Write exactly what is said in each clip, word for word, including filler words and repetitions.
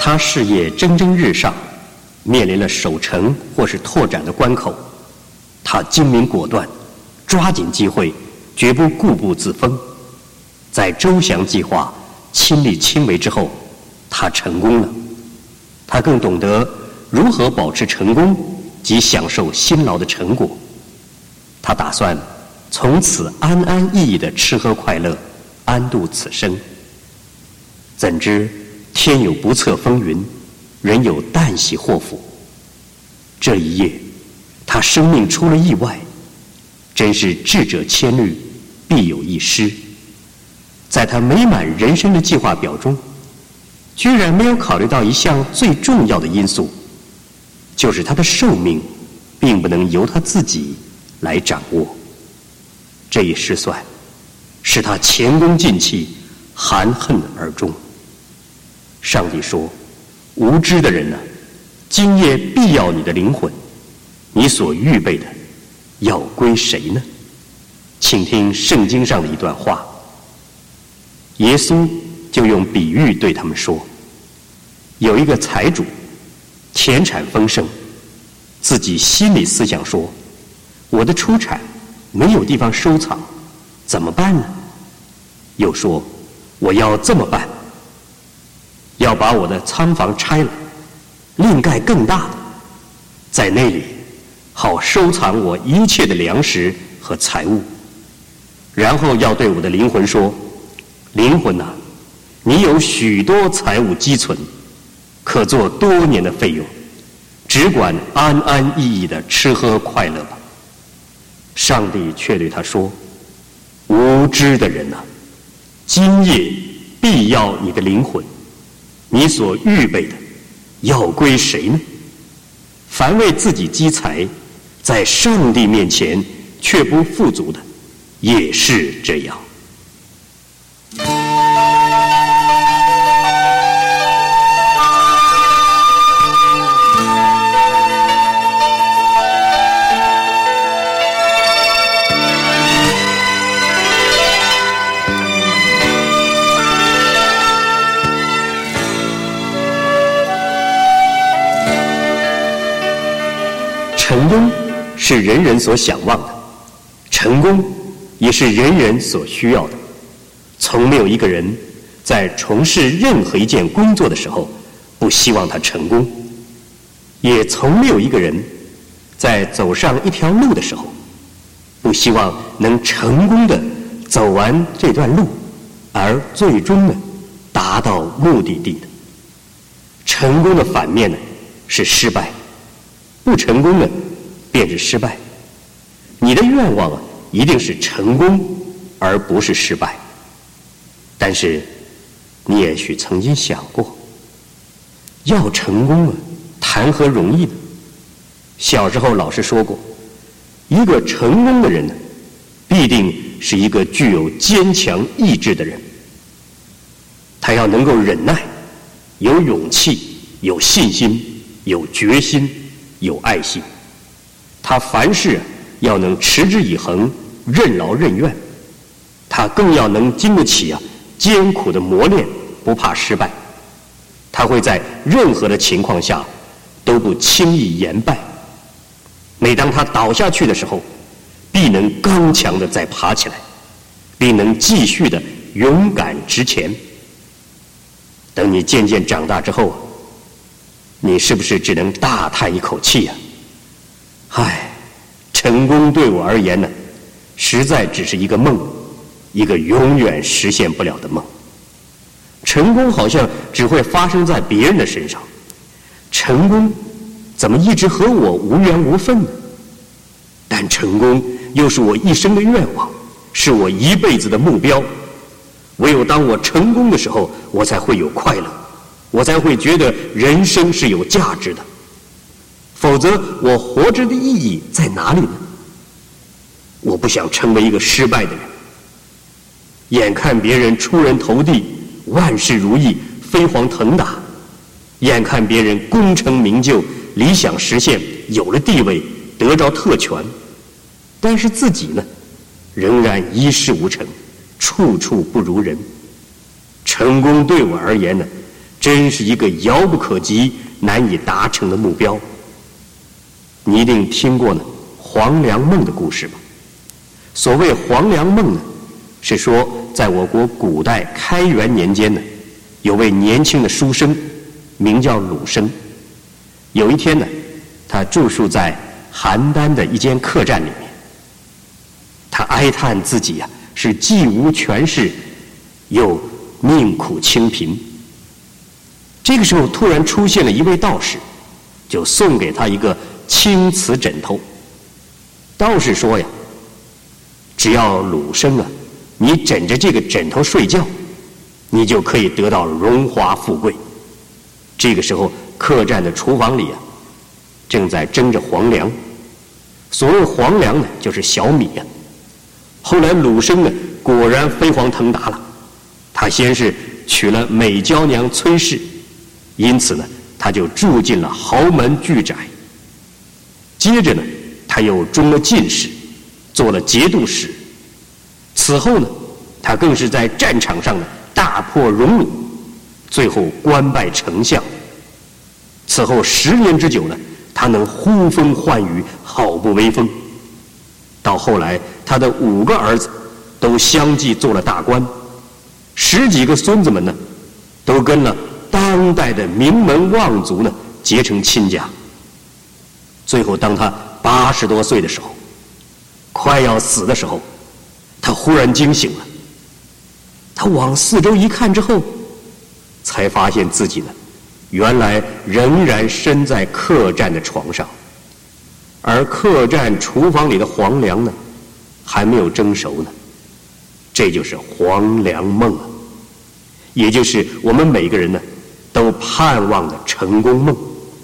他事业蒸蒸日上，面临了守城或是拓展的关口，他精明果断，抓紧机会，绝不固步自封。在周详计划、亲力亲为之后，他成功了。他更懂得如何保持成功及享受辛劳的成果。他打算从此安安逸逸地吃喝快乐，安度此生。怎知天有不测风云，人有旦夕祸福。这一夜，他生命出了意外，真是智者千虑，必有一失。在他美满人生的计划表中，居然没有考虑到一项最重要的因素，就是他的寿命并不能由他自己来掌握。这一失算，使他前功尽弃，含恨而终。上帝说：无知的人啊，今夜必要你的灵魂，你所预备的要归谁呢？请听圣经上的一段话。耶稣就用比喻对他们说，有一个财主，田产丰盛，自己心里思想说，我的出产没有地方收藏，怎么办呢？又说，我要这么办，要把我的仓房拆了，另盖更大的，在那里好收藏我一切的粮食和财物。然后要对我的灵魂说，灵魂啊，你有许多财物积存，可做多年的费用，只管安安逸逸的吃喝快乐吧。上帝却对他说，无知的人啊，今夜必要你的灵魂，你所预备的要归谁呢？凡为自己积财，在上帝面前却不富足的，也是这样。成功是人人所想望的，成功也是人人所需要的。从没有一个人在从事任何一件工作的时候不希望他成功，也从没有一个人在走上一条路的时候不希望能成功的走完这段路，而最终呢达到目的地的。成功的反面呢是失败，不成功呢便是失败。你的愿望啊一定是成功而不是失败。但是你也许曾经想过，要成功啊谈何容易呢？小时候老师说过，一个成功的人呢必定是一个具有坚强意志的人。他要能够忍耐，有勇气，有信心，有决心，有爱心。他凡事要能持之以恒，任劳任怨。他更要能经得起啊艰苦的磨练，不怕失败。他会在任何的情况下都不轻易言败。每当他倒下去的时候，必能刚强的再爬起来，并能继续的勇敢直前。等你渐渐长大之后，你是不是只能大叹一口气啊？唉，成功对我而言呢，实在只是一个梦，一个永远实现不了的梦。成功好像只会发生在别人的身上，成功怎么一直和我无缘无分呢？但成功又是我一生的愿望，是我一辈子的目标。唯有当我成功的时候，我才会有快乐，我才会觉得人生是有价值的。否则我活着的意义在哪里呢？我不想成为一个失败的人。眼看别人出人头地，万事如意，飞黄腾达，眼看别人功成名就，理想实现，有了地位，得着特权，但是自己呢仍然一事无成，处处不如人。成功对我而言呢， 真是一个遥不可及、难以达成的目标。你一定听过呢黄粱梦的故事吧？所谓黄粱梦呢，是说在我国古代开元年间呢，有位年轻的书生，名叫鲁生。有一天呢，他住宿在邯郸的一间客栈里面，他哀叹自己呀、啊、是既无权势，又命苦清贫。这个时候突然出现了一位道士，就送给他一个青瓷枕头。道士说呀，只要鲁生啊，你枕着这个枕头睡觉，你就可以得到荣华富贵。这个时候客栈的厨房里啊，正在蒸着黄粱。所谓黄粱呢，就是小米呀、啊。后来鲁生呢，果然飞黄腾达了。他先是娶了美娇娘崔氏，因此呢，他就住进了豪门巨宅。接着呢，他又中了进士，做了节度使。此后呢，他更是在战场上呢大破荣辱，最后官拜丞相。此后十年之久呢，他能呼风唤雨，好不威风。到后来，他的五个儿子都相继做了大官，十几个孙子们呢，都跟了当代的名门望族呢结成亲家。最后，当他八十多岁的时候，快要死的时候，他忽然惊醒了。他往四周一看之后，才发现自己呢，原来仍然身在客栈的床上，而客栈厨房里的黄粱呢，还没有蒸熟呢。这就是黄粱梦啊，也就是我们每个人呢都盼望的成功梦。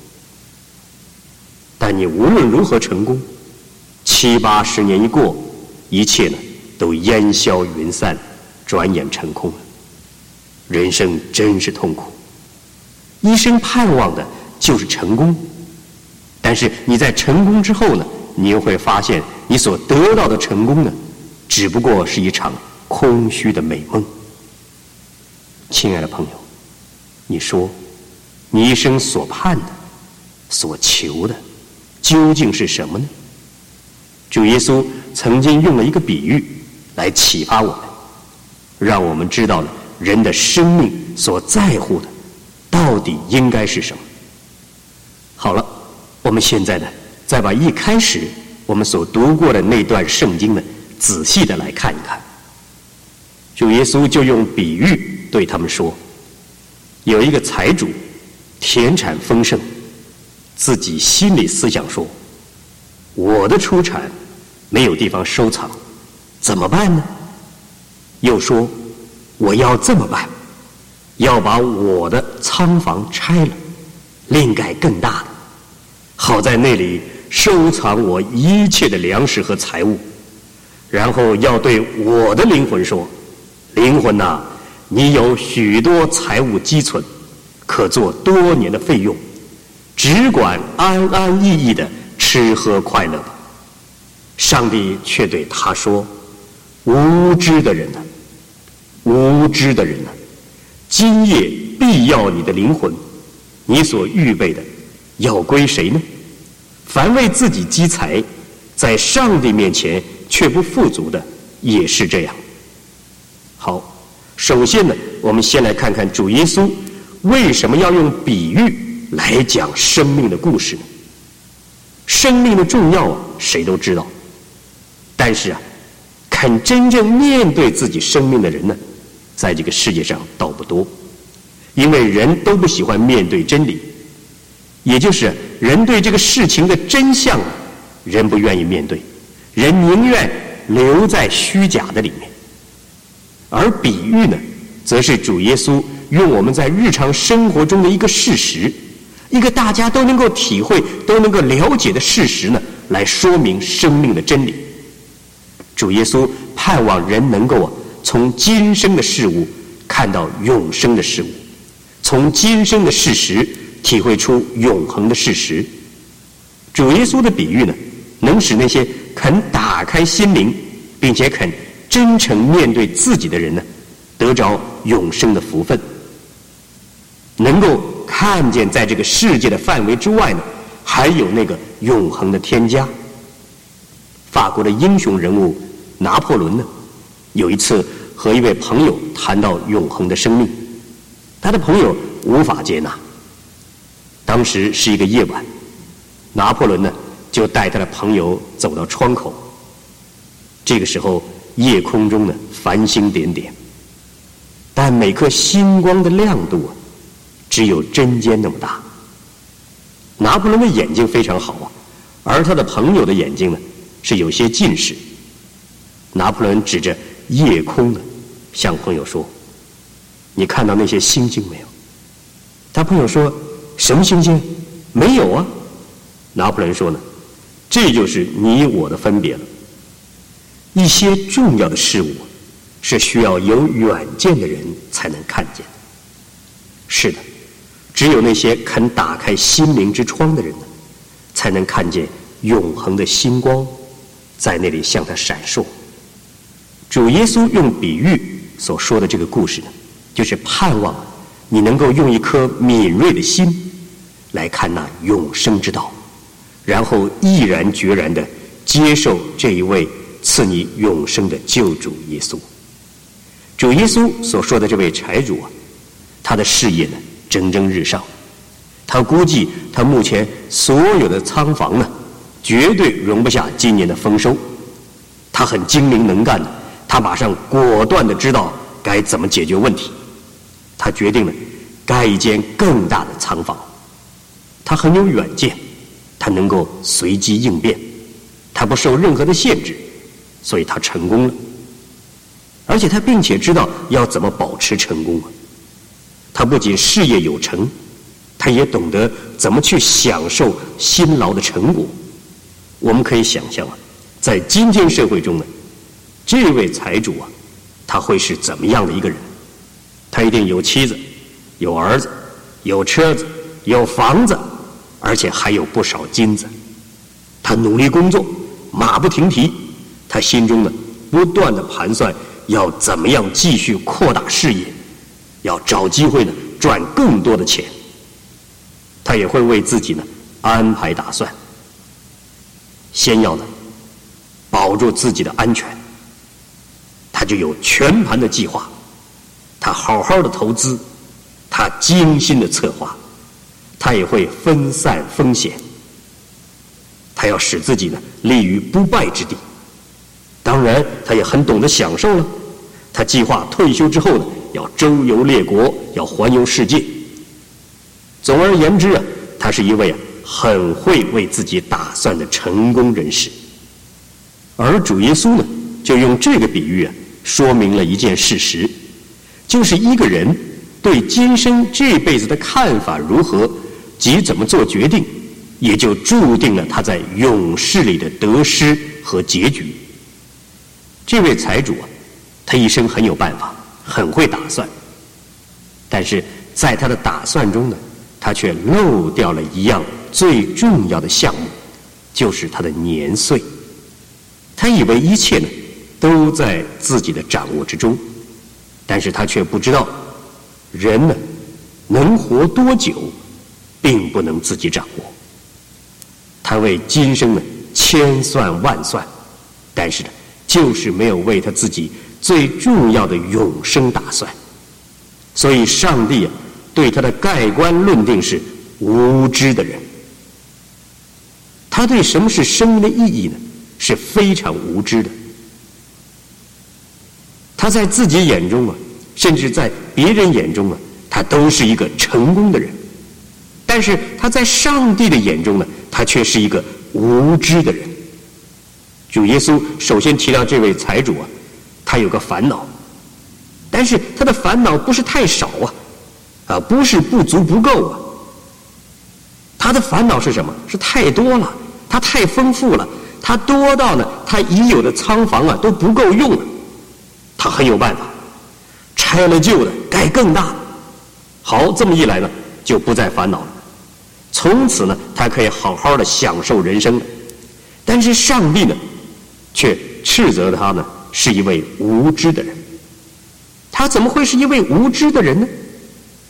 但你无论如何成功，七八十年一过，一切呢都烟消云散，转眼成空了。人生真是痛苦。一生盼望的就是成功，但是你在成功之后呢，你又会发现你所得到的成功呢，只不过是一场空虚的美梦。亲爱的朋友，你说你一生所盼的、所求的究竟是什么呢？主耶稣曾经用了一个比喻来启发我们，让我们知道了人的生命所在乎的到底应该是什么。好了，我们现在呢，再把一开始我们所读过的那段圣经呢，仔细的来看一看。主耶稣就用比喻对他们说，有一个财主田产丰盛，自己心里思想说，我的出产没有地方收藏，怎么办呢？又说，我要这么办，要把我的仓房拆了，另盖更大的，好在那里收藏我一切的粮食和财物。然后要对我的灵魂说，灵魂啊，你有许多财物积存，可做多年的费用，只管安安逸逸的吃喝快乐吧。上帝却对他说，无知的人啊，无知的人啊，今夜必要你的灵魂，你所预备的要归谁呢？凡为自己积财，在上帝面前却不富足的，也是这样。好，首先呢，我们先来看看主耶稣为什么要用比喻来讲生命的故事呢？生命的重要啊，谁都知道，但是啊，肯真正面对自己生命的人呢，在这个世界上倒不多。因为人都不喜欢面对真理，也就是人对这个事情的真相，人不愿意面对，人宁愿留在虚假的里面。而比喻呢，则是主耶稣用我们在日常生活中的一个事实，一个大家都能够体会、都能够了解的事实呢，来说明生命的真理。主耶稣盼望人能够啊，从今生的事物看到永生的事物，从今生的事实体会出永恒的事实。主耶稣的比喻呢，能使那些肯打开心灵，并且肯真诚面对自己的人呢，得着永生的福分。 能够看见在这个世界的范围之外呢，还有那个永恒的天家。法国的英雄人物拿破仑呢，有一次和一位朋友谈到永恒的生命，他的朋友无法接纳。当时是一个夜晚，拿破仑呢就带他的朋友走到窗口。这个时候夜空中呢繁星点点，但每颗星光的亮度啊只有针尖那么大。拿破仑的眼睛非常好啊，而他的朋友的眼睛呢是有些近视。拿破仑指着夜空呢向朋友说：“你看到那些星星没有？”他朋友说：“什么星星？没有啊。”拿破仑说呢：“这就是你我的分别了。一些重要的事物是需要有远见的人才能看见的。是的，只有那些肯打开心灵之窗的人呢，才能看见永恒的星光在那里向他闪烁。”主耶稣用比喻所说的这个故事呢，就是盼望你能够用一颗敏锐的心来看那永生之道，然后毅然决然地接受这一位赐你永生的救主耶稣。主耶稣所说的这位财主啊，他的事业呢蒸蒸日上，他估计他目前所有的仓房呢绝对容不下今年的丰收。他很精明能干的，他马上果断地知道该怎么解决问题。他决定了盖一间更大的仓房。他很有远见，他能够随机应变，他不受任何的限制，所以他成功了。而且他并且知道要怎么保持成功啊。他不仅事业有成，他也懂得怎么去享受辛劳的成果。我们可以想象啊，在今天社会中呢，这位财主啊，他会是怎么样的一个人？他一定有妻子，有儿子，有车子，有房子，而且还有不少金子。他努力工作，马不停蹄，他心中呢不断的盘算要怎么样继续扩大事业，要找机会呢赚更多的钱。他也会为自己呢安排打算，先要呢保住自己的安全，他就有全盘的计划，他好好的投资，他精心的策划，他也会分散风险，他要使自己呢立于不败之地。当然他也很懂得享受了，他计划退休之后呢要周游列国，要环游世界。总而言之啊，他是一位啊很会为自己打算的成功人士。而主耶稣呢就用这个比喻啊说明了一件事实，就是一个人对今生这辈子的看法如何及怎么做决定，也就注定了他在永世里的得失和结局。这位财主啊，他一生很有办法，很会打算，但是在他的打算中呢，他却漏掉了一样最重要的项目，就是他的年岁。他以为一切呢都在自己的掌握之中，但是他却不知道，人呢能活多久并不能自己掌握。他为今生呢千算万算，但是呢就是没有为他自己最重要的永生打算。所以上帝啊对他的盖棺论定是无知的人。他对什么是生命的意义呢是非常无知的。他在自己眼中啊，甚至在别人眼中啊，他都是一个成功的人，但是他在上帝的眼中呢，他却是一个无知的人。主耶稣首先提到这位财主啊，他有个烦恼，但是他的烦恼不是太少啊，啊，不是不足不够啊，他的烦恼是什么？是太多了，他太丰富了，他多到呢，他已有的仓房啊都不够用了。他很有办法，拆了旧的，盖更大。好，这么一来呢，就不再烦恼了。从此呢，他可以好好的享受人生了。但是上帝呢，却斥责他呢是一位无知的人。他怎么会是一位无知的人呢？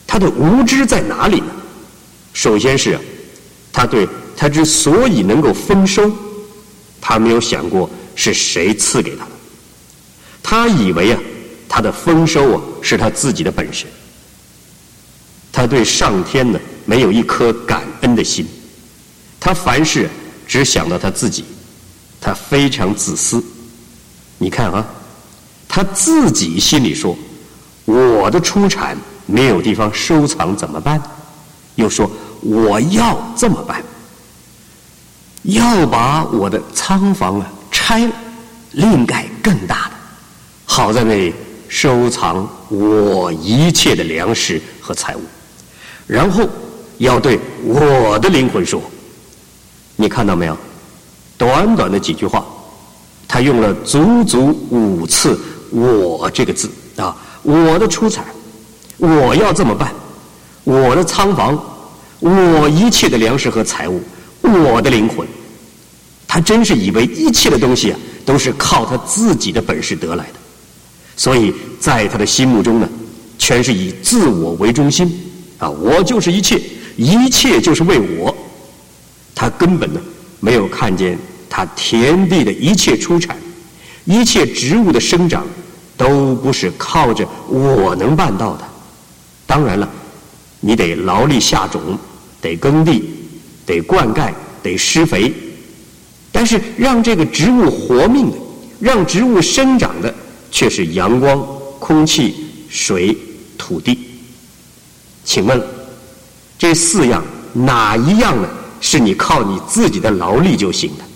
他的无知在哪里呢？首先是他对他之所以能够丰收，他没有想过是谁赐给他的。他以为啊，他的丰收啊是他自己的本事。他对上天呢没有一颗感恩的心，他凡事只想到他自己，他非常自私。你看啊，他自己心里说，我的出产没有地方收藏怎么办？又说我要这么办，要把我的仓房啊拆了，另盖更大的，好在那里收藏我一切的粮食和财物。然后要对我的灵魂说，你看到没有？短短的几句话，他用了足足五次我这个字啊，我的出产，我要这么办，我的仓房，我一切的粮食和财物，我的灵魂。他真是以为一切的东西啊都是靠他自己的本事得来的，所以在他的心目中呢，全是以自我为中心啊，我就是一切，一切就是为我。他根本呢没有看见他田地的一切出产，一切植物的生长都不是靠着我能办到的。当然了，你得劳力下种，得耕地，得灌溉，得施肥，但是让这个植物活命的，让植物生长的却是阳光、空气、水、土地。请问这四样哪一样呢是你靠你自己的劳力就行的？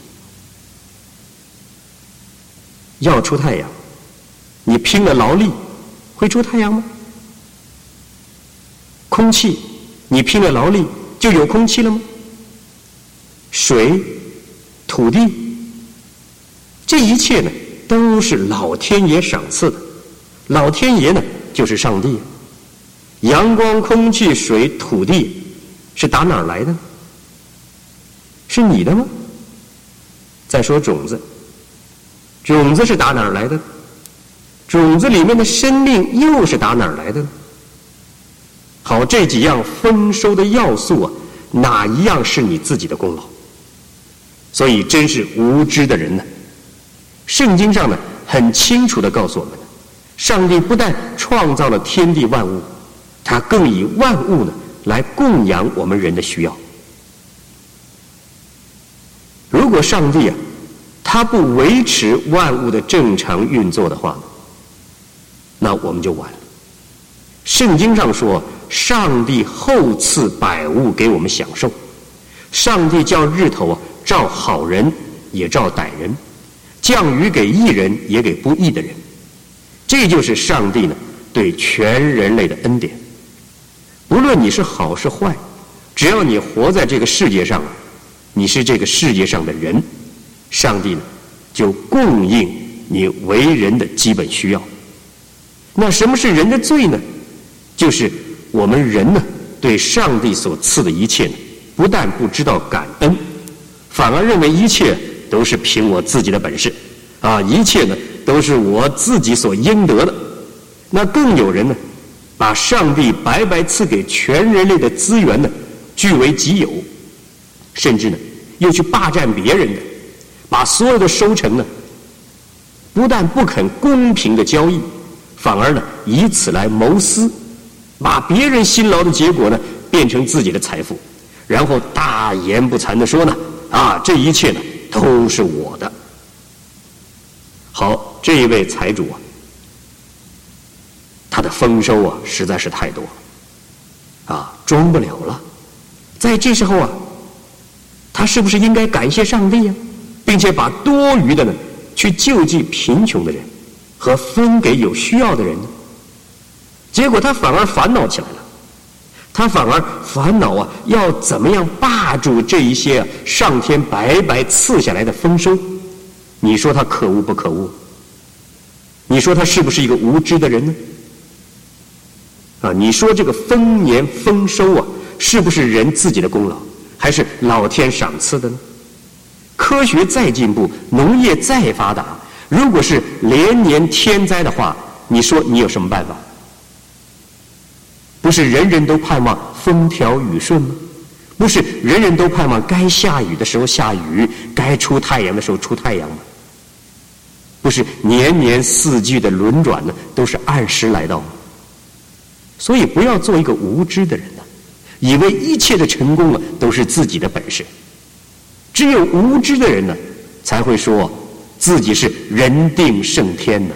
要出太阳，你拼了劳力会出太阳吗？空气，你拼了劳力就有空气了吗？水、土地，这一切呢都是老天爷赏赐的。老天爷呢就是上帝。阳光、空气、水、土地是打哪儿来的呢？是你的吗？再说种子，种子是打哪儿来的？种子里面的生命又是打哪儿来的呢？好，这几样丰收的要素啊，哪一样是你自己的功劳？所以真是无知的人呢。圣经上呢很清楚地告诉我们，上帝不但创造了天地万物，他更以万物呢来供养我们人的需要。如果上帝啊他不维持万物的正常运作的话呢，那我们就完了。圣经上说，上帝厚赐百物给我们享受，上帝叫日头啊照好人也照歹人，降雨给义人也给不义的人。这就是上帝呢对全人类的恩典。无论你是好是坏，只要你活在这个世界上，你是这个世界上的人，上帝呢就供应你为人的基本需要。那什么是人的罪呢？就是我们人呢对上帝所赐的一切呢，不但不知道感恩，反而认为一切都是凭我自己的本事啊，一切呢都是我自己所应得的。那更有人呢把上帝白白赐给全人类的资源呢据为己有，甚至呢又去霸占别人的，把所有的收成呢不但不肯公平的交易，反而呢以此来谋私，把别人辛劳的结果呢变成自己的财富，然后大言不惭地说呢啊，这一切呢都是我的。好，这一位财主啊，他的丰收啊实在是太多了啊，装不了了。在这时候啊，他是不是应该感谢上帝啊，并且把多余的呢去救济贫穷的人和分给有需要的人呢？结果他反而烦恼起来了，他反而烦恼啊，要怎么样霸住这一些啊上天白白赐下来的丰收。你说他可恶不可恶？你说他是不是一个无知的人呢？啊，你说这个丰年丰收啊，是不是人自己的功劳，还是老天赏赐的呢？科学再进步，农业再发达，如果是连年天灾的话，你说你有什么办法？ 不是人人都盼望风调雨顺吗？不是人人都盼望该下雨的时候下雨，该出太阳的时候出太阳吗？不是年年四季的轮转呢，都是按时来到吗？所以不要做一个无知的人呢、啊，以为一切的成功啊都是自己的本事。只有无知的人呢，才会说自己是人定胜天的。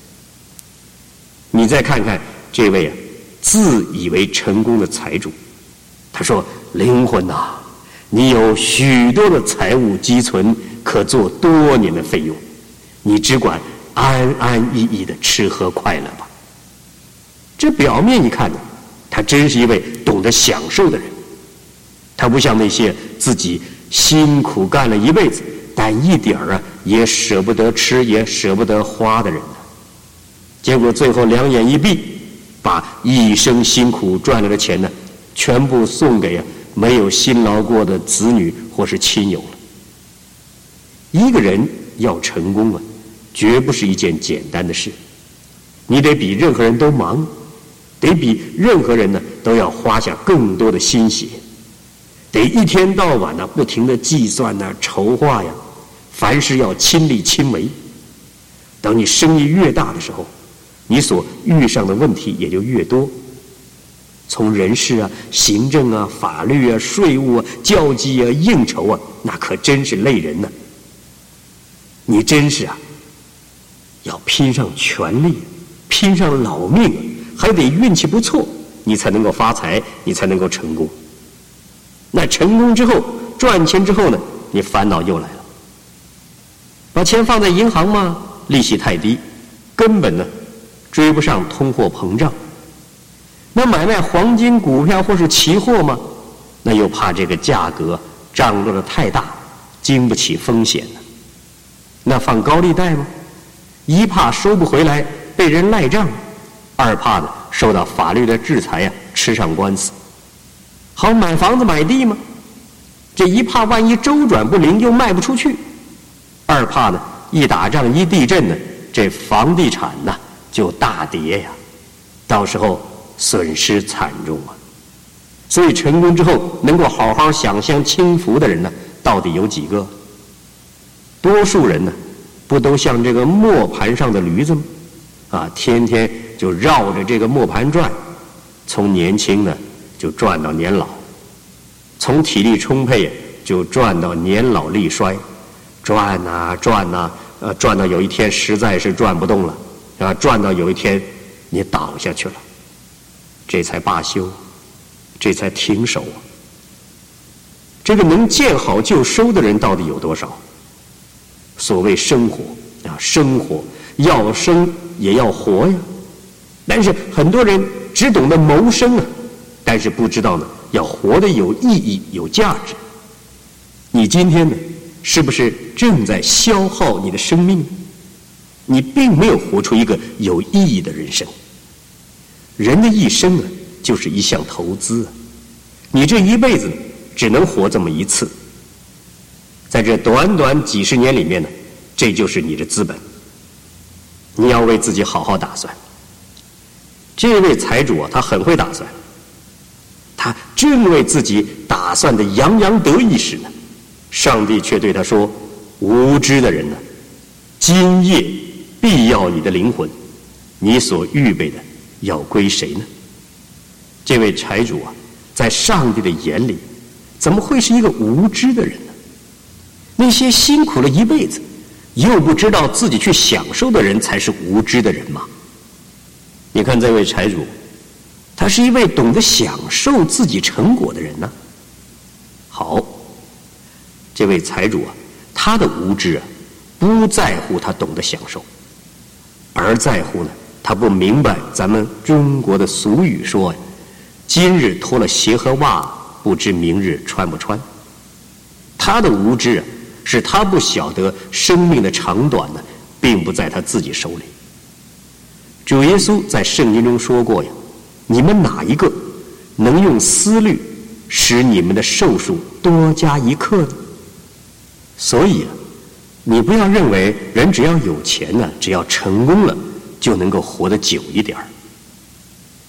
你再看看这位啊，自以为成功的财主，他说：“灵魂呐、啊，你有许多的财物积存，可做多年的费用，你只管安安逸逸的吃喝快乐吧。”这表面一看呢，他真是一位懂得享受的人。他不像那些自己辛苦干了一辈子，但一点儿啊也舍不得吃，也舍不得花的人呢。结果最后两眼一闭，把一生辛苦赚来的钱呢，全部送给啊没有辛劳过的子女或是亲友了。一个人要成功啊，绝不是一件简单的事，你得比任何人都忙，得比任何人呢都要花下更多的心血，得一天到晚呢不停的计算呢、筹划呀，凡事要亲力亲为。等你生意越大的时候，你所遇上的问题也就越多，从人事啊、行政啊、法律啊、税务啊、交际啊、应酬啊，那可真是累人呢。你真是啊，要拼上全力，拼上老命，还得运气不错，你才能够发财，你才能够成功。那成功之后，赚钱之后呢，你烦恼又来了。把钱放在银行嘛，利息太低，根本呢追不上通货膨胀。那买卖黄金、股票或是期货嘛，那又怕这个价格涨落的太大，经不起风险呢。那放高利贷吗？一怕收不回来被人赖账，二怕呢受到法律的制裁呀、啊，吃上官司。好买房子买地吗？这一怕万一周转不灵又卖不出去，二怕呢一打仗一地震呢，这房地产呢就大跌呀，到时候损失惨重啊。所以成功之后能够好好享享清福的人呢，到底有几个？多数人呢，不都像这个磨盘上的驴子吗？啊，天天就绕着这个磨盘转，从年轻呢就转到年老，从体力充沛就转到年老力衰，转呐转呐，呃，转到有一天实在是转不动了，啊，转到有一天你倒下去了，这才罢休，这才停手啊。这个能见好就收的人到底有多少？所谓生活啊，生活要生也要活呀。但是很多人只懂得谋生啊，但是不知道呢，要活得有意义、有价值。你今天呢，是不是正在消耗你的生命？你并没有活出一个有意义的人生。人的一生啊，就是一项投资啊。你这一辈子只能活这么一次。在这短短几十年里面呢，这就是你的资本。你要为自己好好打算。这位财主啊，他很会打算，他正为自己打算的洋洋得意时呢，上帝却对他说：“无知的人呢，今夜必要你的灵魂，你所预备的要归谁呢？”这位财主啊，在上帝的眼里，怎么会是一个无知的人呢？那些辛苦了一辈子，又不知道自己去享受的人，才是无知的人嘛。你看这位财主，他是一位懂得享受自己成果的人呢。好，这位财主啊，他的无知啊，不在乎他懂得享受，而在乎呢，他不明白咱们中国的俗语说呀，今日脱了鞋和袜，不知明日穿不穿。他的无知啊，是他不晓得生命的长短呢，并不在他自己手里。主耶稣在圣经中说过呀，你们哪一个能用思虑使你们的寿数多加一刻呢？所以啊，你不要认为人只要有钱呢，只要成功了就能够活得久一点儿。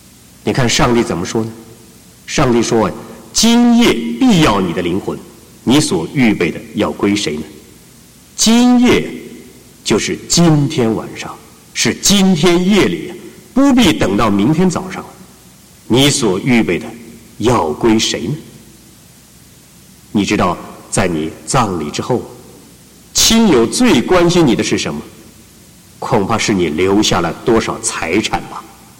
你看上帝怎么说呢？上帝说：“今夜必要你的灵魂，你所预备的要归谁呢？”今夜就是今天晚上，是今天夜里，不必等到明天早上。你所预备的要归谁呢？你知道，在你葬礼之后，亲友最关心你的是什么？恐怕是你留下了多少财产吧。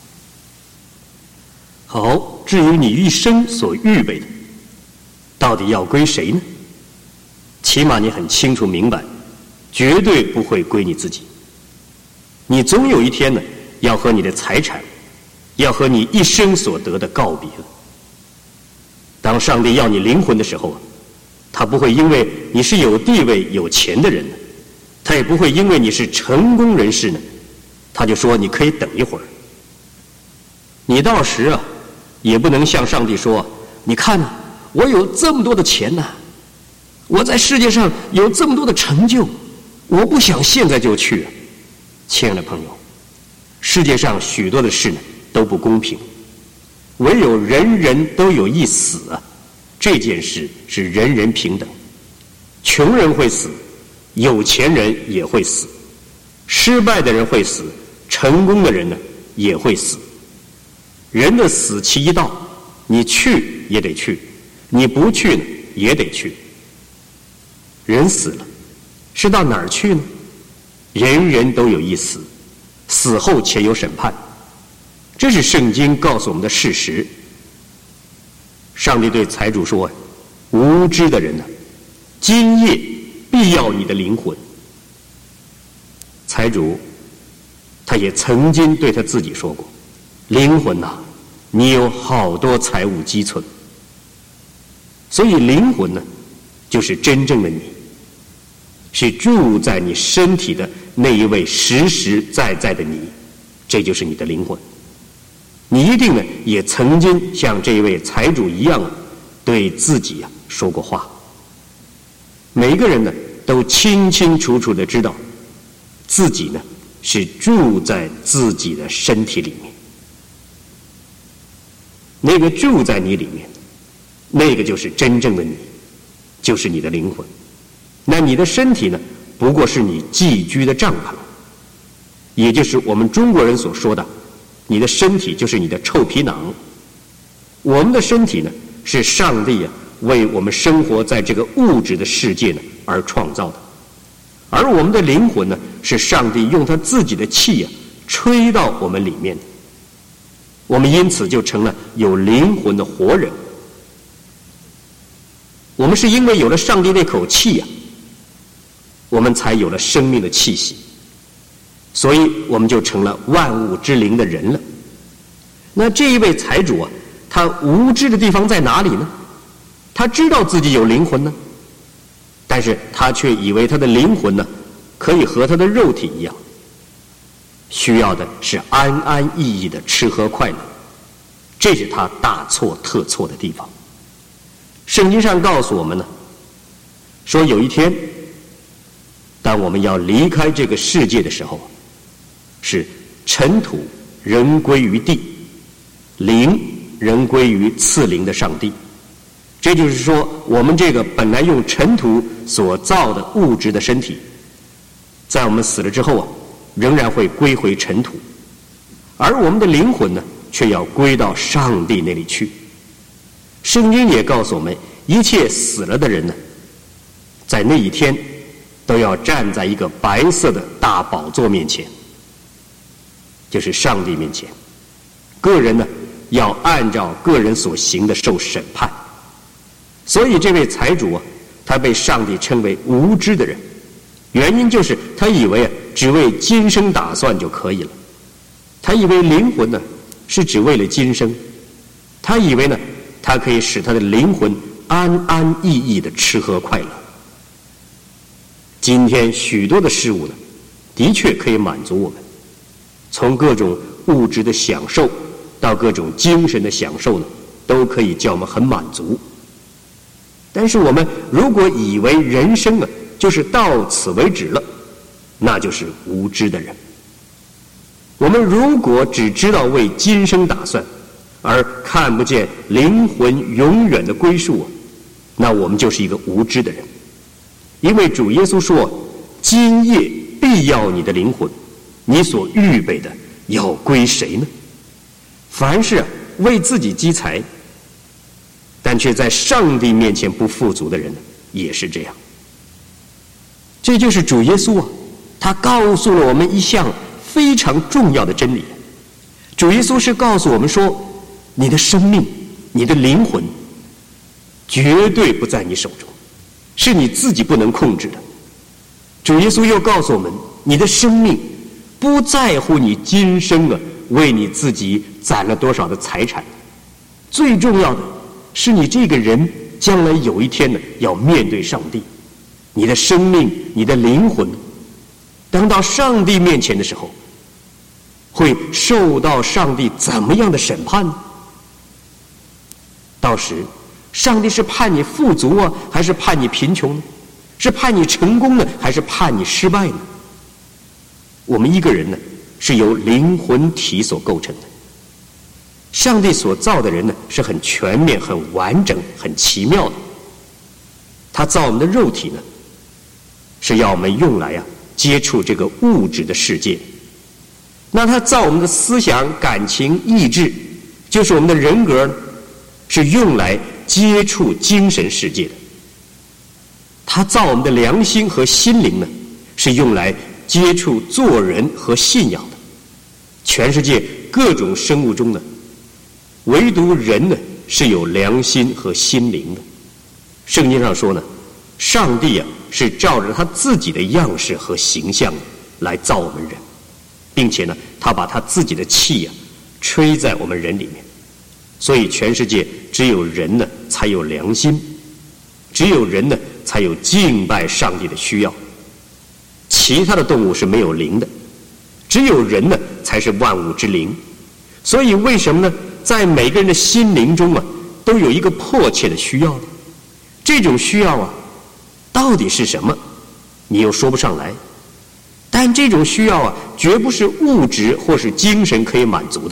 好，至于你一生所预备的，到底要归谁呢？起码你很清楚明白，绝对不会归你自己。你总有一天呢，要和你的财产，要和你一生所得的告别了。当上帝要你灵魂的时候，他不会因为你是有地位有钱的人呢，他也不会因为你是成功人士呢，他就说你可以等一会儿。你到时啊，也不能向上帝说，你看啊，我有这么多的钱呐、啊，我在世界上有这么多的成就，我不想现在就去、啊。亲爱的朋友，世界上许多的事呢都不公平，唯有人人都有一死啊，这件事是人人平等。穷人会死，有钱人也会死，失败的人会死，成功的人呢也会死。人的死期一到，你去也得去，你不去呢也得去。人死了，是到哪儿去呢？人人都有一死，死后且有审判，这是圣经告诉我们的事实。上帝对财主说：“无知的人呢、啊，今夜必要你的灵魂。”财主他也曾经对他自己说过：“灵魂呐、啊，你有好多财物积存。”所以灵魂呢，就是真正的你，是住在你身体的那一位实实在在的你，这就是你的灵魂。你一定呢也曾经像这位财主一样、啊、对自己啊说过话。每个人呢都清清楚楚地知道自己呢是住在自己的身体里面，那个住在你里面，那个就是真正的你，就是你的灵魂。那你的身体呢不过是你寄居的帐篷，也就是我们中国人所说的，你的身体就是你的臭皮囊。我们的身体呢是上帝啊为我们生活在这个物质的世界呢而创造的，而我们的灵魂呢是上帝用他自己的气啊吹到我们里面的，我们因此就成了有灵魂的活人。我们是因为有了上帝那口气啊，我们才有了生命的气息，所以我们就成了万物之灵的人了。那这一位财主啊，他无知的地方在哪里呢？他知道自己有灵魂呢，但是他却以为他的灵魂呢可以和他的肉体一样，需要的是安安逸逸的吃喝快乐，这是他大错特错的地方。圣经上告诉我们呢，说有一天当我们要离开这个世界的时候，是尘土人归于地，灵人归于赐灵的上帝。这就是说，我们这个本来用尘土所造的物质的身体，在我们死了之后啊，仍然会归回尘土，而我们的灵魂呢，却要归到上帝那里去。圣经也告诉我们，一切死了的人呢，在那一天都要站在一个白色的大宝座面前，就是上帝面前，个人呢要按照个人所行的受审判。所以这位财主啊，他被上帝称为无知的人，原因就是他以为啊只为今生打算就可以了，他以为灵魂呢是只为了今生，他以为呢他可以使他的灵魂安安逸逸的吃喝快乐。今天许多的事物呢，的确可以满足我们，从各种物质的享受到各种精神的享受呢，都可以叫我们很满足。但是我们如果以为人生啊就是到此为止了，那就是无知的人。我们如果只知道为今生打算， 而看不见灵魂永远的归宿啊，那我们就是一个无知的人。因为主耶稣说，今夜必要你的灵魂，你所预备的要归谁呢？凡是为自己积财，但却在上帝面前不富足的人也是这样。这就是主耶稣啊，他告诉了我们一项非常重要的真理。主耶稣是告诉我们说，你的生命，你的灵魂绝对不在你手中，是你自己不能控制的。主耶稣又告诉我们，你的生命不在乎你今生啊为你自己攒了多少的财产，最重要的是你这个人将来有一天呢要面对上帝。你的生命，你的灵魂，当到上帝面前的时候，会受到上帝怎么样的审判呢？到时上帝是判你富足啊，还是判你贫穷呢？是判你成功呢，还是判你失败呢？我们一个人呢是由灵魂体所构成的，上帝所造的人呢是很全面、很完整、很奇妙的。他造我们的肉体呢，是要我们用来啊接触这个物质的世界。那他造我们的思想、感情、意志，就是我们的人格，是用来接触精神世界的。他造我们的良心和心灵呢，是用来接触做人和信仰的。全世界各种生物中呢，唯独人呢是有良心和心灵的。圣经上说呢，上帝啊是照着他自己的样式和形象来造我们人，并且呢他把他自己的气啊吹在我们人里面。所以全世界只有人呢才有良心，只有人呢才有敬拜上帝的需要。其他的动物是没有灵的，只有人呢才是万物之灵。所以为什么呢，在每个人的心灵中啊都有一个迫切的需要呢？这种需要啊到底是什么，你又说不上来。但这种需要啊绝不是物质或是精神可以满足的。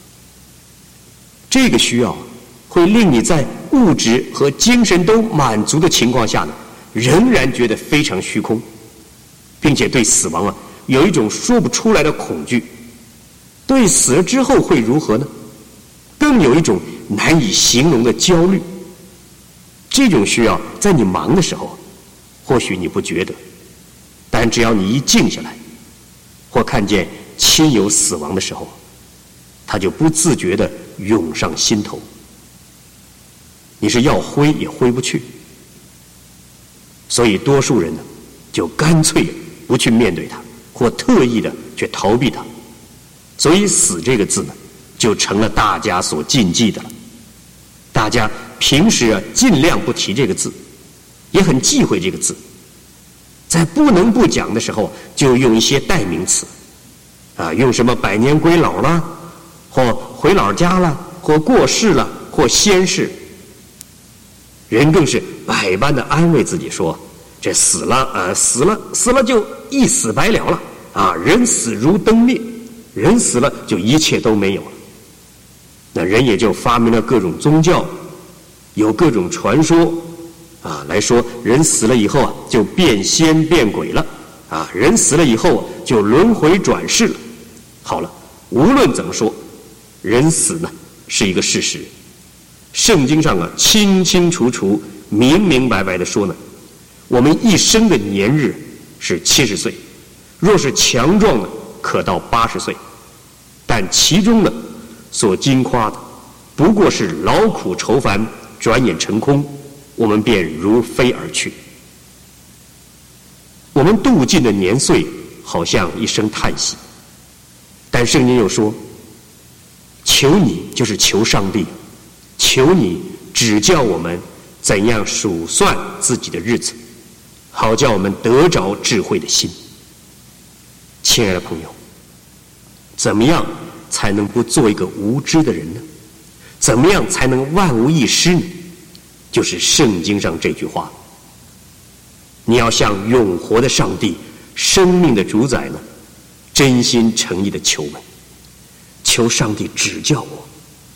这个需要会令你在物质和精神都满足的情况下呢，仍然觉得非常虚空，并且对死亡啊有一种说不出来的恐惧。对死了之后会如何呢？更有一种难以形容的焦虑。这种需要在你忙的时候或许你不觉得，但只要你一静下来，或看见亲友死亡的时候，他就不自觉地涌上心头，你是要挥也挥不去。所以多数人呢就干脆不去面对它，或特意的去逃避它。所以死这个字呢就成了大家所禁忌的了。大家平时啊尽量不提这个字，也很忌讳这个字。在不能不讲的时候就用一些代名词啊，用什么百年归老啦，或回老家了，或过世了，或仙逝。人更是百般的安慰自己说，这死了呃死了死了就一死百了了啊，人死如灯灭，人死了就一切都没有了。那人也就发明了各种宗教，有各种传说啊，来说人死了以后啊就变仙变鬼了啊，人死了以后就轮回转世了。好了，无论怎么说，人死呢是一个事实。圣经上啊清清楚楚明明白白的说呢，我们一生的年日是七十岁，若是强壮的可到八十岁，但其中呢所经夸的不过是劳苦愁烦，转眼成空，我们便如飞而去。我们度尽的年岁好像一声叹息，但圣经又说，求你，就是求上帝，求你指教我们怎样数算自己的日子，好叫我们得着智慧的心。亲爱的朋友，怎么样才能不做一个无知的人呢？怎么样才能万无一失呢？就是圣经上这句话，你要向永活的上帝，生命的主宰呢，真心诚意的求问，求上帝指教我，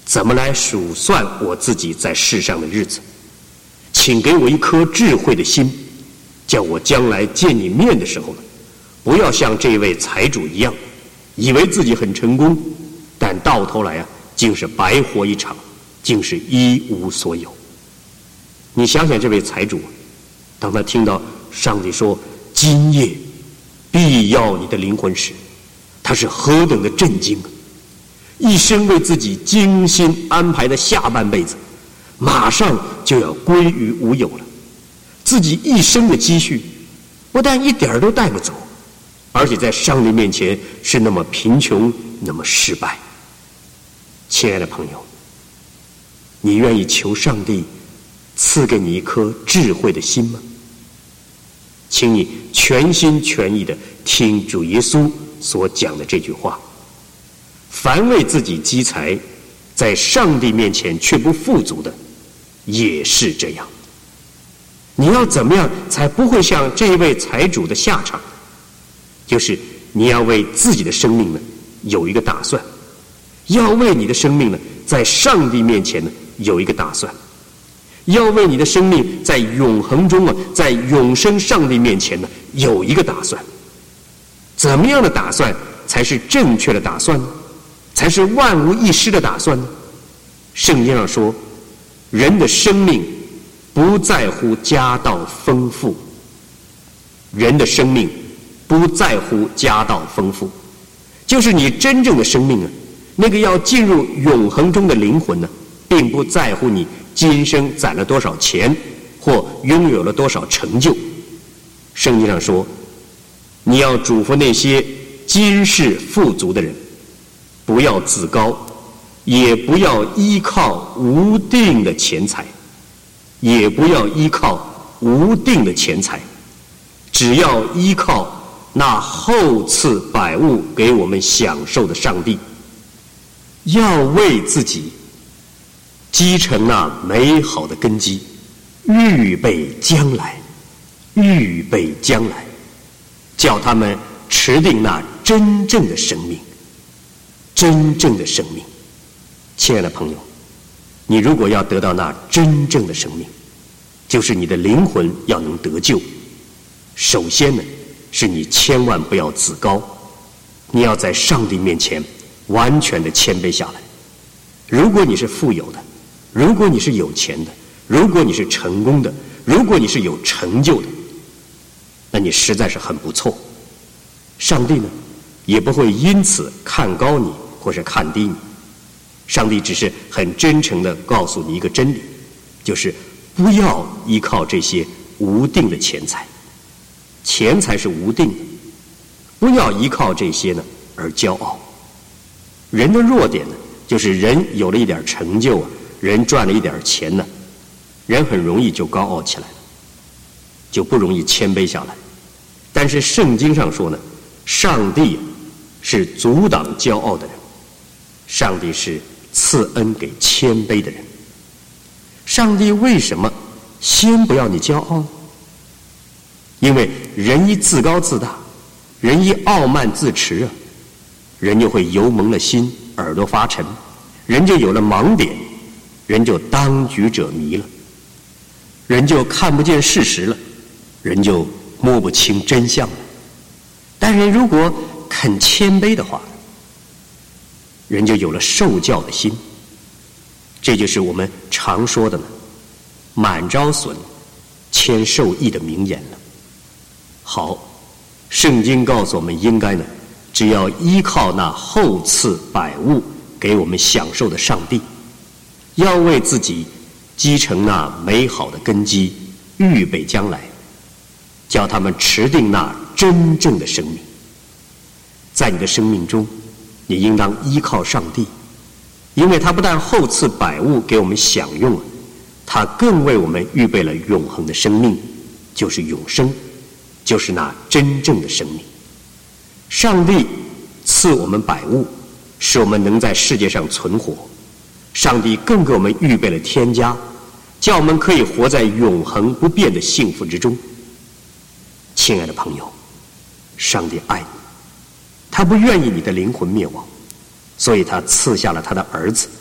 怎么来数算我自己在世上的日子？请给我一颗智慧的心，叫我将来见你面的时候呢，不要像这位财主一样，以为自己很成功，但到头来啊，竟是白活一场，竟是一无所有。你想想这位财主，当他听到上帝说今夜必要你的灵魂时，他是何等的震惊啊！一生为自己精心安排的下半辈子，马上就要归于无有了。自己一生的积蓄，不但一点都带不走，而且在上帝面前是那么贫穷，那么失败。亲爱的朋友，你愿意求上帝赐给你一颗智慧的心吗？请你全心全意地听主耶稣所讲的这句话：凡为自己积财，在上帝面前却不富足的，也是这样。你要怎么样才不会像这一位财主的下场？就是你要为自己的生命呢有一个打算，要为你的生命呢在上帝面前呢有一个打算，要为你的生命在永恒中啊，在永生上帝面前呢有一个打算。怎么样的打算才是正确的打算呢？才是万无一失的打算呢？圣经上说，人的生命不在乎家道丰富，人的生命不在乎家道丰富，就是你真正的生命啊，那个要进入永恒中的灵魂呢，并不在乎你今生攒了多少钱，或拥有了多少成就。圣经上说，你要嘱咐那些今世富足的人，不要自高，也不要依靠无定的钱财，也不要依靠无定的钱财，只要依靠那厚赐百物给我们享受的上帝，要为自己积成那美好的根基，预备将来，预备将来，叫他们持定那真正的生命，真正的生命。亲爱的朋友，你如果要得到那真正的生命，就是你的灵魂要能得救，首先呢，是你千万不要自高，你要在上帝面前完全的谦卑下来。如果你是富有的，如果你是有钱的，如果你是成功的，如果你是有成就的，那你实在是很不错。上帝呢，也不会因此看高你或是看低你。上帝只是很真诚地告诉你一个真理，就是不要依靠这些无定的钱财，钱财是无定的，不要依靠这些呢而骄傲。人的弱点呢，就是人有了一点成就啊，人赚了一点钱呢，人很容易就高傲起来了，就不容易谦卑下来。但是圣经上说呢，上帝是阻挡骄傲的人，上帝是赐恩给谦卑的人。上帝为什么先不要你骄傲呢？因为人一自高自大，人一傲慢自持啊，人就会油蒙了心，耳朵发沉，人就有了盲点，人就当局者迷了，人就看不见事实了，人就摸不清真相了。但人如果肯谦卑的话，人就有了受教的心。这就是我们常说的呢，满招损，谦受益的名言了。好，圣经告诉我们，应该呢，只要依靠那厚赐百物给我们享受的上帝，要为自己积成那美好的根基，预备将来，叫他们持定那真正的生命。在你的生命中，你应当依靠上帝，因为他不但厚赐百物给我们享用了，他更为我们预备了永恒的生命，就是永生，就是那真正的生命。上帝赐我们百物，使我们能在世界上存活。上帝更给我们预备了天家，叫我们可以活在永恒不变的幸福之中。亲爱的朋友，上帝爱你，他不愿意你的灵魂灭亡，所以他赐下了他的儿子，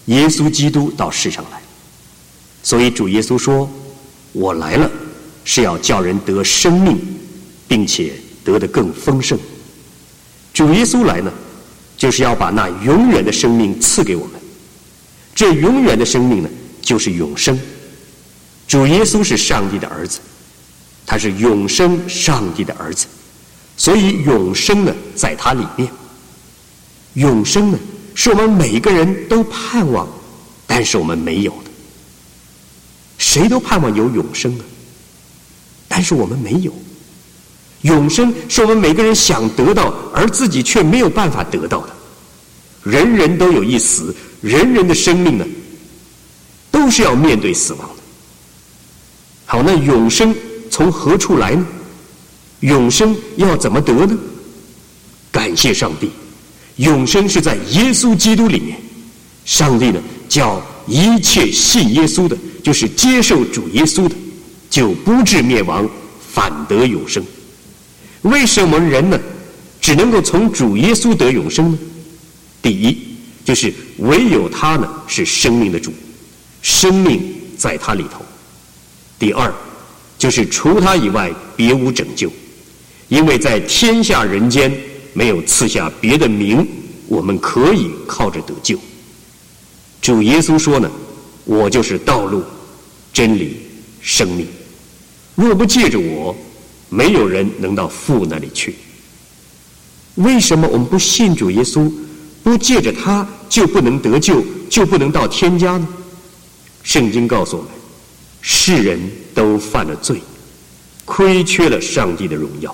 耶稣基督到世上来。所以主耶稣说，我来了是要叫人得生命，并且得得更丰盛。主耶稣来呢，就是要把那永远的生命赐给我们。这永远的生命呢，就是永生。主耶稣是上帝的儿子，他是永生上帝的儿子，所以永生呢在他里面。永生呢是我们每个人都盼望，但是我们没有的。谁都盼望有永生啊，但是我们没有。永生是我们每个人想得到，而自己却没有办法得到的。人人都有一死，人人的生命呢，都是要面对死亡的。好，那永生从何处来呢？永生要怎么得呢？感谢上帝，永生是在耶稣基督里面。上帝呢，叫一切信耶稣的，就是接受主耶稣的，就不至灭亡，反得永生。为什么人呢，只能够从主耶稣得永生呢？第一，就是唯有他呢是生命的主，生命在他里头。第二，就是除他以外别无拯救，因为在天下人间没有赐下别的名，我们可以靠着得救。主耶稣说呢，我就是道路、真理、生命，若不借着我，没有人能到父那里去。为什么我们不信主耶稣，不借着他就不能得救，就不能到天家呢？圣经告诉我们，世人都犯了罪，亏缺了上帝的荣耀。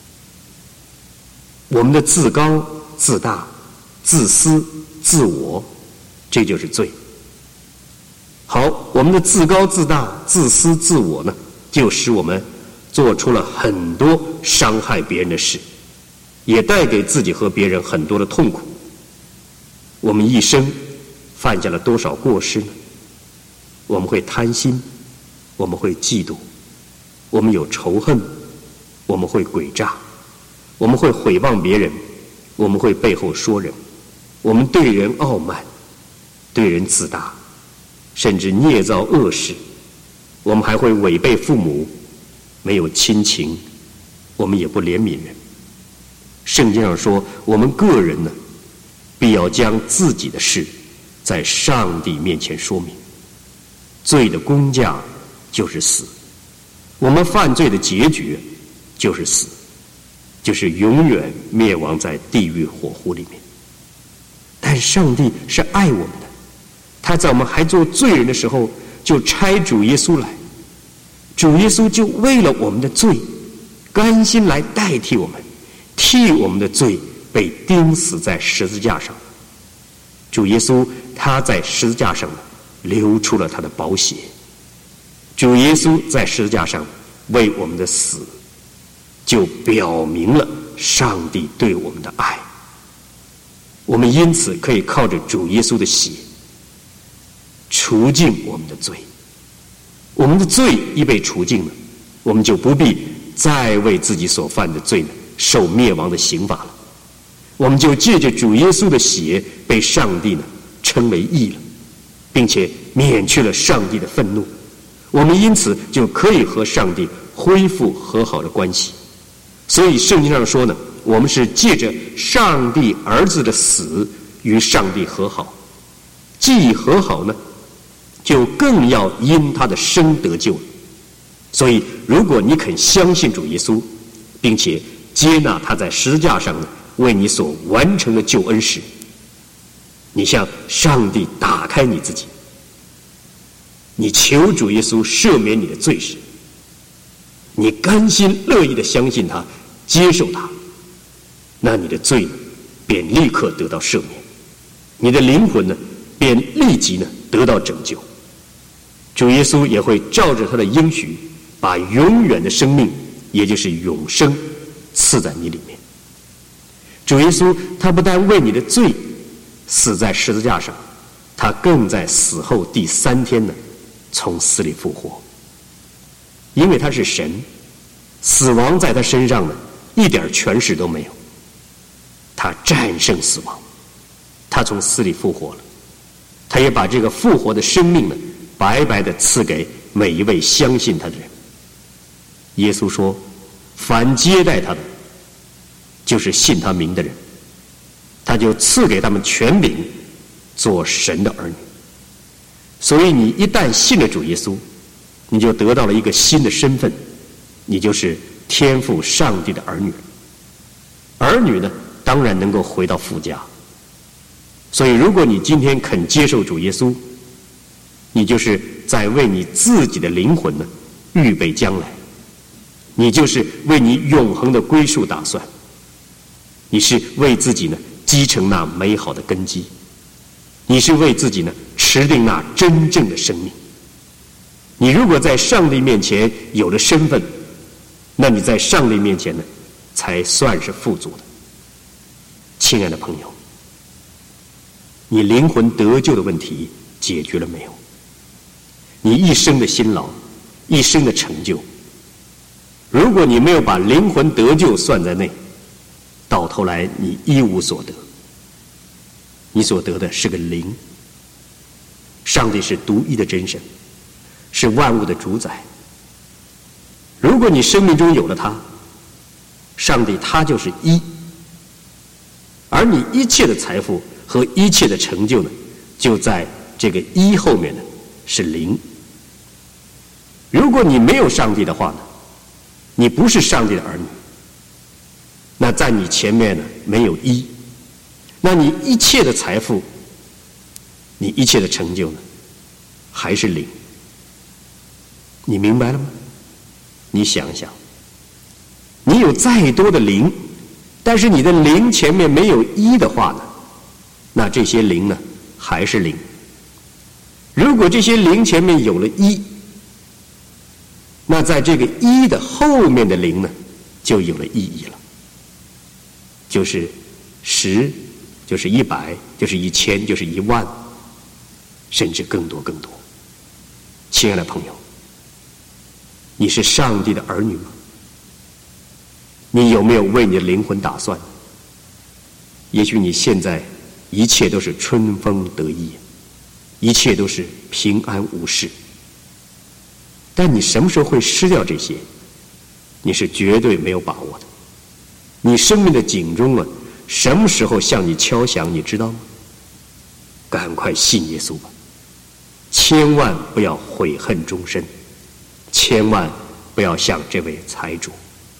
我们的自高、自大、自私、自我，这就是罪。好，我们的自高、自大、自私、自我呢，就使我们做出了很多伤害别人的事，也带给自己和别人很多的痛苦。我们一生犯下了多少过失呢？我们会贪心，我们会嫉妒，我们有仇恨，我们会诡诈，我们会毁谤别人，我们会背后说人，我们对人傲慢，对人自大，甚至捏造恶事。我们还会违背父母，没有亲情，我们也不怜悯人。圣经上说，我们个人呢，必要将自己的事在上帝面前说明。罪的工价就是死，我们犯罪的结局就是死，就是永远灭亡在地狱火湖里面。但上帝是爱我们的，他在我们还做罪人的时候就差主耶稣来，主耶稣就为了我们的罪甘心来代替我们，替我们的罪被钉死在十字架上。主耶稣他在十字架上流出了他的宝血，主耶稣在十字架上为我们的死就表明了上帝对我们的爱。我们因此可以靠着主耶稣的血除尽我们的罪。我们的罪一被除尽了，我们就不必再为自己所犯的罪呢受灭亡的刑罚了。我们就借着主耶稣的血被上帝呢称为义了，并且免去了上帝的愤怒。我们因此就可以和上帝恢复和好的关系。所以圣经上说呢，我们是借着上帝儿子的死与上帝和好。既和好呢，就更要因他的生得救了。所以如果你肯相信主耶稣，并且接纳他在十字架上呢为你所完成的救恩时，你向上帝打开你自己，你求主耶稣赦免你的罪时，你甘心乐意的相信他，接受他，那你的罪便立刻得到赦免，你的灵魂呢便立即呢得到拯救。主耶稣也会照着他的应许，把永远的生命，也就是永生赐在你里面。主耶稣他不但为你的罪死在十字架上，他更在死后第三天呢从死里复活。因为他是神，死亡在他身上呢一点权势都没有，他战胜死亡，他从死里复活了。 他也把这个复活的生命呢，白白的赐给每一位相信他的人。耶稣说，凡接待他的，就是信他名的人，他就赐给他们权柄，做神的儿女。所以你一旦信了主耶稣，你就得到了一个新的身份，你就是天父上帝的儿女。儿女呢，当然能够回到父家。所以如果你今天肯接受主耶稣，你就是在为你自己的灵魂呢预备将来，你就是为你永恒的归宿打算，你是为自己呢积成那美好的根基，你是为自己呢持定那真正的生命。你如果在上帝面前有了身份，那你在上帝面前呢才算是富足的。亲爱的朋友，你灵魂得救的问题解决了没有？你一生的辛劳，一生的成就，如果你没有把灵魂得救算在内，到头来你一无所得。你所得的是个灵。上帝是独一的真神，是万物的主宰。如果你生命中有了他，上帝他就是一，而你一切的财富和一切的成就呢，就在这个一后面呢是零。如果你没有上帝的话呢，你不是上帝的儿女，那在你前面呢没有一，那你一切的财富，你一切的成就呢还是零。你明白了吗？你想想，你有再多的零，但是你的零前面没有一的话呢，那这些零呢还是零。如果这些零前面有了一，那在这个一的后面的零呢就有了意义了，就是十，就是一百，就是一千，就是一万，甚至更多更多。亲爱的朋友，你是上帝的儿女吗？你有没有为你的灵魂打算？也许你现在一切都是春风得意，一切都是平安无事，但你什么时候会失掉这些，你是绝对没有把握的。你生命的警钟啊，什么时候向你敲响，你知道吗？赶快信耶稣吧，千万不要悔恨终身，千万不要像这位财主。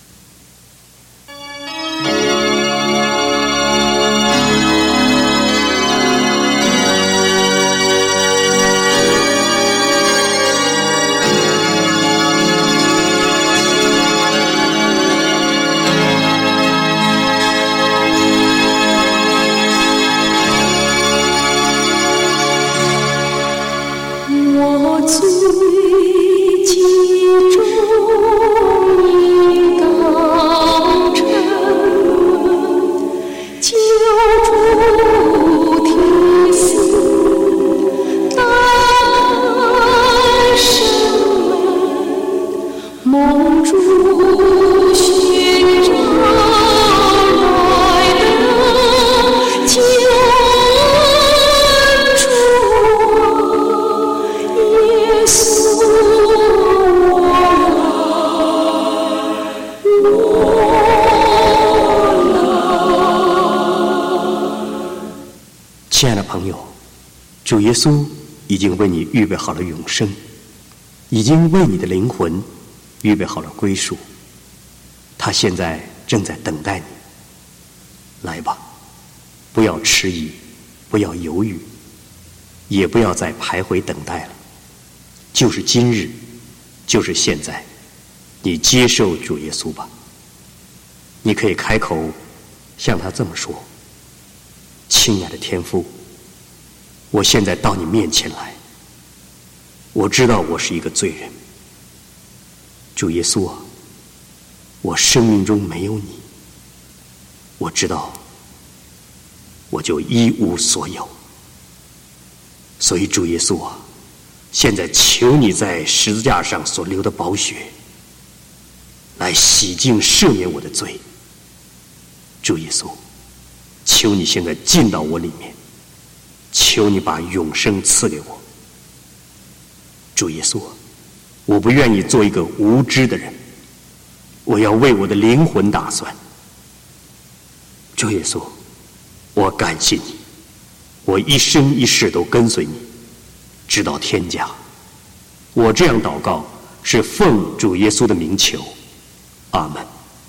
亲爱的朋友，主耶稣已经为你预备好了永生，已经为你的灵魂预备好了归属，他现在正在等待你。来吧，不要迟疑，不要犹豫，也不要再徘徊等待了，就是今日，就是现在，你接受主耶稣吧。你可以开口向他这么说：亲爱的天父，我现在到你面前来，我知道我是一个罪人。主耶稣啊，我生命中没有你，我知道我就一无所有。所以主耶稣啊，现在求你在十字架上所流的宝血来洗净赦免我的罪。主耶稣，求你现在进到我里面， 求你把永生赐给我。主耶稣，我不愿意做一个无知的人，我要为我的灵魂打算。主耶稣，我感谢你，我一生一世都跟随你，直到天家。我这样祷告是奉主耶稣的名求，阿们。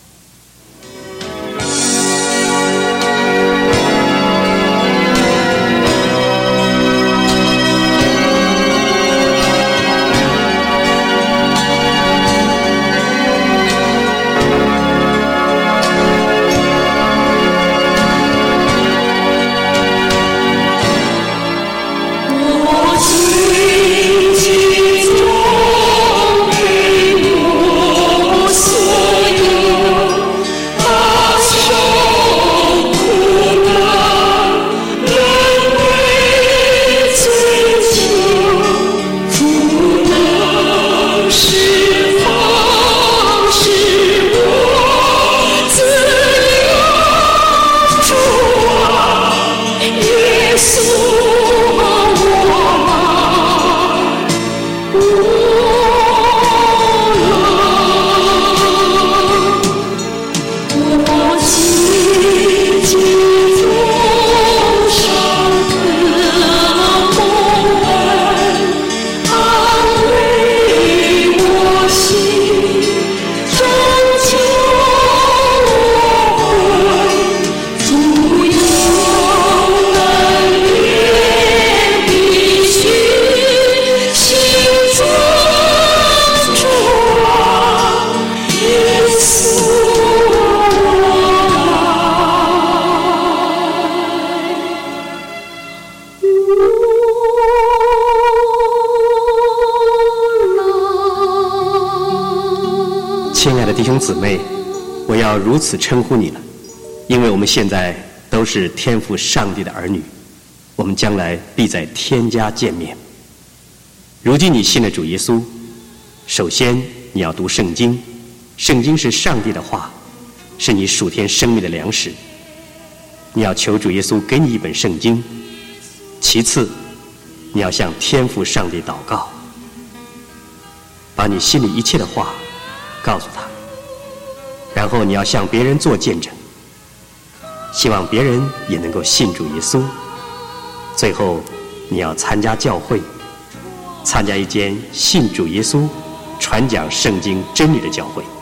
亲爱的弟兄姊妹，我要如此称呼你了，因为我们现在都是天父上帝的儿女，我们将来必在天家见面。如今你信了主耶稣，首先你要读圣经，圣经是上帝的话，是你属天生命的粮食。你要求主耶稣给你一本圣经。其次，你要向天父上帝祷告，把你心里一切的话告诉他，然后你要向别人做见证，希望别人也能够信主耶稣。最后你要参加教会，参加一间信主耶稣、传讲圣经真理的教会。